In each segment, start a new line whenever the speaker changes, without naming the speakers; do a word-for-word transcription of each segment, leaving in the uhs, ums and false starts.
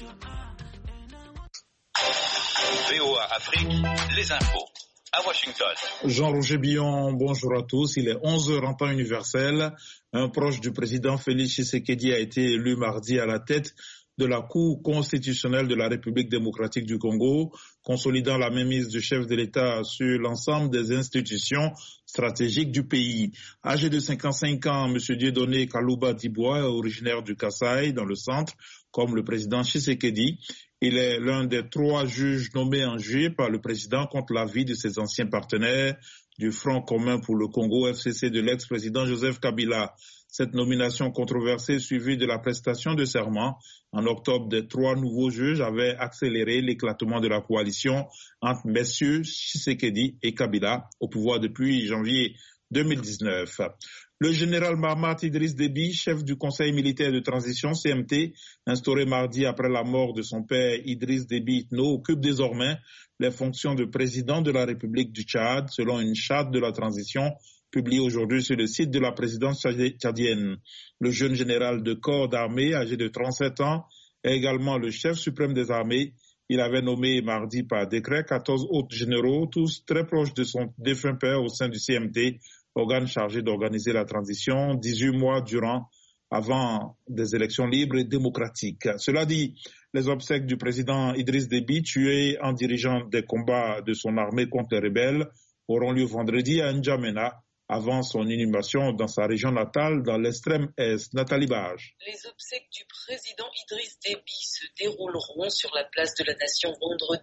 V O A Afrique, les infos. À Washington.
Jean-Roger Billon, bonjour à tous. Il est onze heures en temps universel. Un proche du président Félix Tshisekedi a été élu mardi à la tête de la Cour constitutionnelle de la République démocratique du Congo, consolidant la mainmise du chef de l'État sur l'ensemble des institutions stratégiques du pays. Âgé de cinquante-cinq ans, M. Dieudonné Kalouba Dibois est originaire du Kasaï, dans le centre, comme le président Tshisekedi. Il est l'un des trois juges nommés en juillet par le président contre l'avis de ses anciens partenaires du Front commun pour le Congo, F C C, de l'ex-président Joseph Kabila. Cette nomination controversée, suivie de la prestation de serment en octobre des trois nouveaux juges, avait accéléré l'éclatement de la coalition entre messieurs Tshisekedi et Kabila au pouvoir depuis janvier deux mille dix-neuf. Le général Mahamat Idriss Déby, chef du Conseil militaire de transition C M T, instauré mardi après la mort de son père Idriss Déby Itno, occupe désormais les fonctions de président de la République du Tchad, selon une charte de la transition publiée aujourd'hui sur le site de la présidence tchadienne. Le jeune général de corps d'armée, âgé de trente-sept ans, est également le chef suprême des armées. Il avait nommé mardi par décret quatorze autres généraux, tous très proches de son défunt père au sein du C M T, organe chargé d'organiser la transition dix-huit mois durant, avant des élections libres et démocratiques. Cela dit, les obsèques du président Idriss Déby, tué en dirigeant des combats de son armée contre les rebelles, auront lieu vendredi à N'Djamena, avant son inhumation dans sa région natale, dans l'extrême est. Nathalie Bage.
Les obsèques du président Idriss Déby se dérouleront sur la place de la Nation vendredi.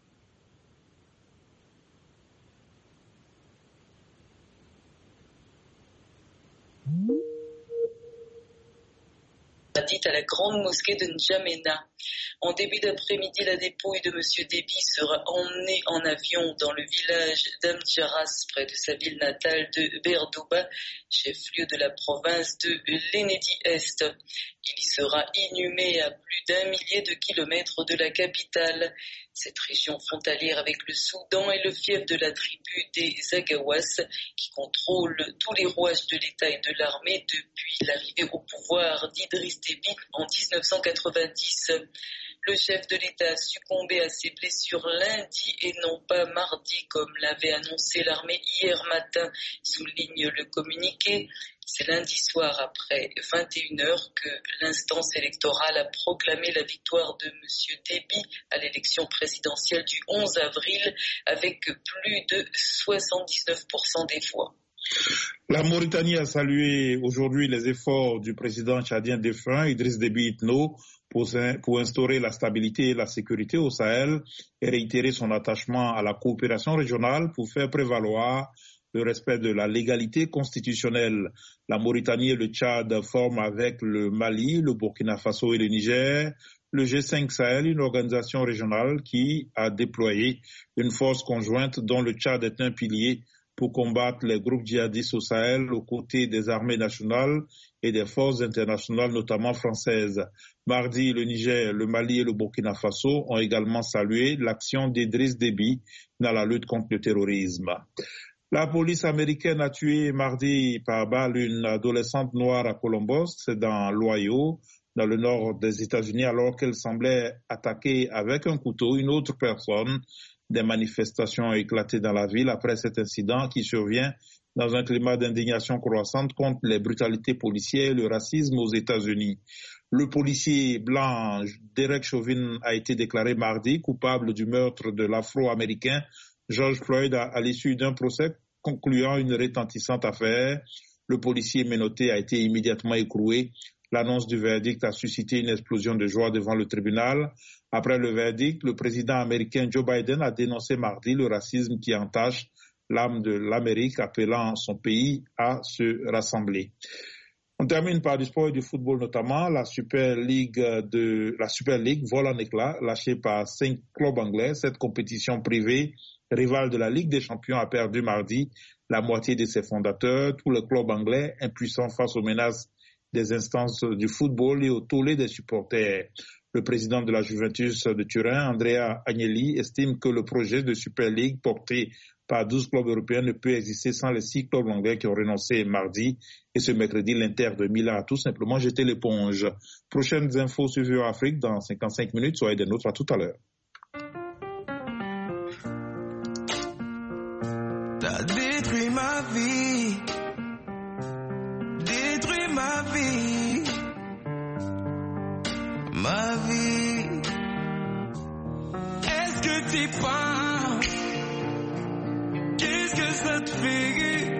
Dite à la grande mosquée de N'Djamena. En début d'après-midi, la dépouille de M. Déby sera emmenée en avion dans le village d'Amdjaras, près de sa ville natale de Berdouba, chef-lieu de la province de l'Enedi-Est. Il y sera inhumé à plus d'un millier de kilomètres de la capitale. Cette région frontalière avec le Soudan est le fief de la tribu des Agawas, qui contrôle tous les rouages de l'État et de l'armée depuis l'arrivée au pouvoir d'Idriss Déby en dix-neuf cent quatre-vingt-dix. Le chef de l'État a succombé à ses blessures lundi et non pas mardi, comme l'avait annoncé l'armée hier matin, souligne le communiqué. C'est lundi soir, après vingt et une heures, que l'instance électorale a proclamé la victoire de M. Déby à l'élection présidentielle du onze avril, avec plus de soixante-dix-neuf pour cent des voix.
La Mauritanie a salué aujourd'hui les efforts du président tchadien défunt Idriss Déby Itno pour, pour instaurer la stabilité et la sécurité au Sahel et réitérer son attachement à la coopération régionale pour faire prévaloir le respect de la légalité constitutionnelle. La Mauritanie et le Tchad forment avec le Mali, le Burkina Faso et le Niger le G cinq Sahel, une organisation régionale qui a déployé une force conjointe dont le Tchad est un pilier pour combattre les groupes djihadistes au Sahel aux côtés des armées nationales et des forces internationales, notamment françaises. Mardi, le Niger, le Mali et le Burkina Faso ont également salué l'action d'Idriss Déby dans la lutte contre le terrorisme. La police américaine a tué mardi par balle une adolescente noire à Columbus, c'est dans l'Ohio, dans le nord des États-Unis, alors qu'elle semblait attaquer avec un couteau une autre personne. Des manifestations ont éclaté dans la ville après cet incident qui survient dans un climat d'indignation croissante contre les brutalités policières et le racisme aux États-Unis. Le policier blanc Derek Chauvin a été déclaré mardi coupable du meurtre de l'Afro-Américain George Floyd à, à l'issue d'un procès concluant une retentissante affaire. Le policier menotté a été immédiatement écroué. L'annonce du verdict a suscité une explosion de joie devant le tribunal. Après le verdict, le président américain Joe Biden a dénoncé mardi le racisme qui entache l'âme de l'Amérique, appelant son pays à se rassembler. On termine par du sport et du football notamment. La Super League de la Super League vole en éclats, lâchée par cinq clubs anglais. Cette compétition privée, rivale de la Ligue des Champions, a perdu mardi la moitié de ses fondateurs. Tous les clubs anglais, impuissants face aux menaces des instances du football et au tollé des supporters. Le président de la Juventus de Turin, Andrea Agnelli, estime que le projet de Super League porté par douze clubs européens ne peut exister sans les six clubs anglais qui ont renoncé mardi. Et ce mercredi, l'Inter de Milan a tout simplement jeté l'éponge. Prochaines infos sur V O A Afrique dans cinquante-cinq minutes. Soyez des nôtres, à tout à l'heure.
T'as détruit ma vie, détruit ma vie, ma vie. Est-ce que t'y penses? Qu'est-ce que ça te fait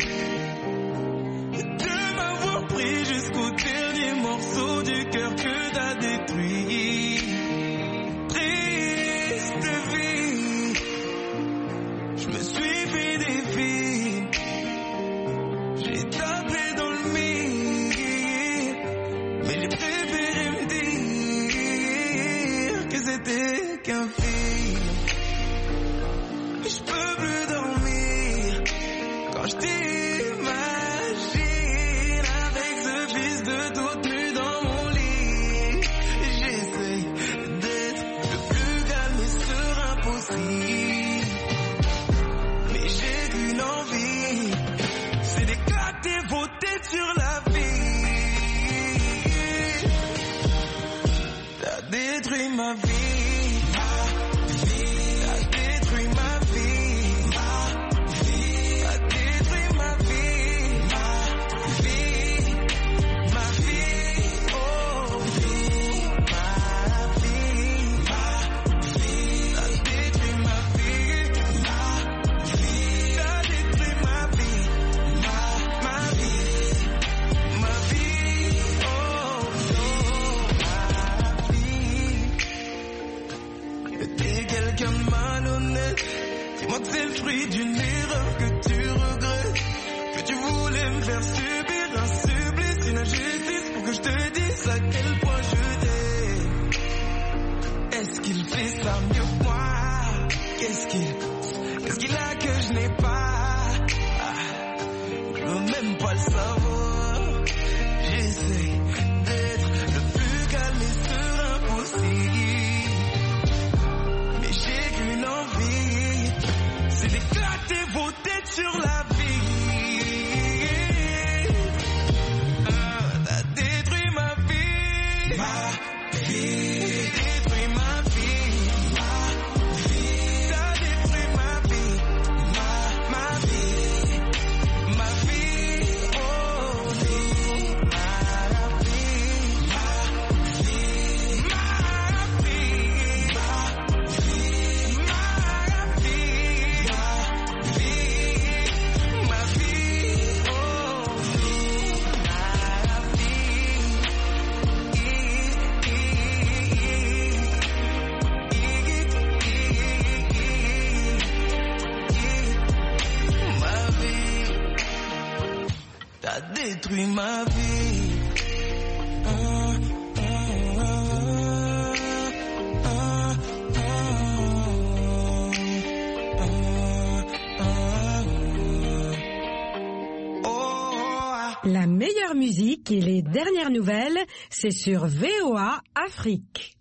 de m'avoir pris jusqu'au dernier morceau du cœur que t'as détruit? Triste vie, je me suis fait des vies, j'ai tapé dans le mire, mais j'ai préféré me dire que c'était qu'un film. Je peux plus dormir quand je t'imagine avec ce fils de toute nue dans mon lit. J'essaye d'être le plus calme et serein possible, mais j'ai qu'une envie, c'est d'éclater vos têtes sur la vie. T'as détruit ma vie. Dis-moi que c'est le fruit d'une erreur que tu regrettes, que tu voulais me faire subir un supplice, une injustice pour que je te dise à quel point je t'aime. Est-ce qu'il fait ça mieux que moi? Qu'est-ce qu'il, qu'est-ce qu'il a que je n'ai pas? Ah, je veux même pas le savoir. J'essaie d'être le plus calme et serein possible, mais j'ai qu'une envie, c'est d'éclater vos têtes sur la vie. Ah, t'as détruit ma vie, ma vie, détruit ma vie, ma vie, t'as détruit ma vie, ma, ma vie, ma vie, oh vie, ma vie, ma vie, ma vie, ma vie, ma vie. T'as détruit ma vie. Ah, ah, ah, ah, ah, ah.
La meilleure musique et les dernières nouvelles, c'est sur V O A Afrique.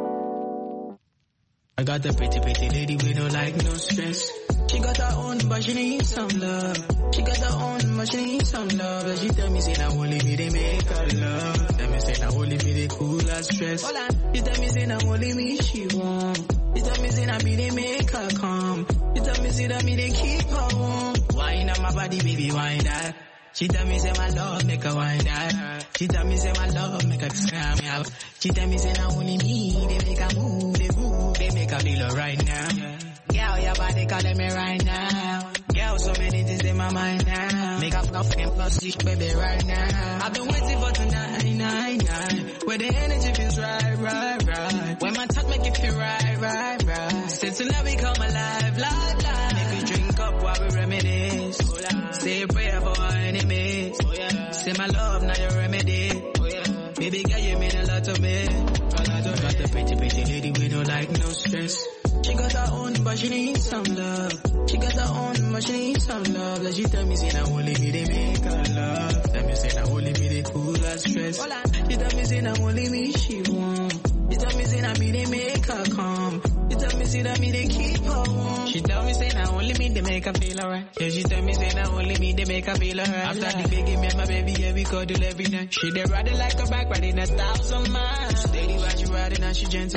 I got a pretty, pretty lady with no like, no stress. She got her own, but she needs some love. She got her own, but she needs some love. And she tell me, say, now only me, they make her love. Tell me, say, now only me, they cool her stress. Hold on. She tell me, say, now only me, she want. She tell me, say, now me, they make her calm. She tell me, say, that me, they keep her warm. Wine on my body, baby, wine that. She tell me, say, my love, make her wine that. She tell me, say, my love, make her scream me out. She tell me, say, now only me, they make her move, they move, they make her feel right now. Girl, your body calling me right now. Girl, so many things in my mind now. Make up fucking plus six, baby, right now. I've been waiting for tonight, night, night. Where the energy feels right, right, right. When my touch make it feel right, right, right. Since tonight we come alive, live, live. Make we drink up while we reminisce. Say a prayer for our enemies. Say my love, now your remedy. Baby girl, you mean a lot to me. Got the pretty, pretty lady with no like, no stress. She got her own, but she needs some love. She got her own, but she needs some love. Like she tell me, say, now only me, they make her love. Tell me, say, now only me, they cool her stress. She tell me, say, now only me, she want. She tell me, say, now me, they make her calm. She tell me, say, that me, they keep her warm. She tell me, say, now only me, they make make her feel alright. Yeah, she tell me say now only me they make her feel alright. After the biggie, me and my baby, yeah, we cuddle every night. She dey ride it like a bike, riding a thousand miles. Steady while she riding and she gentle.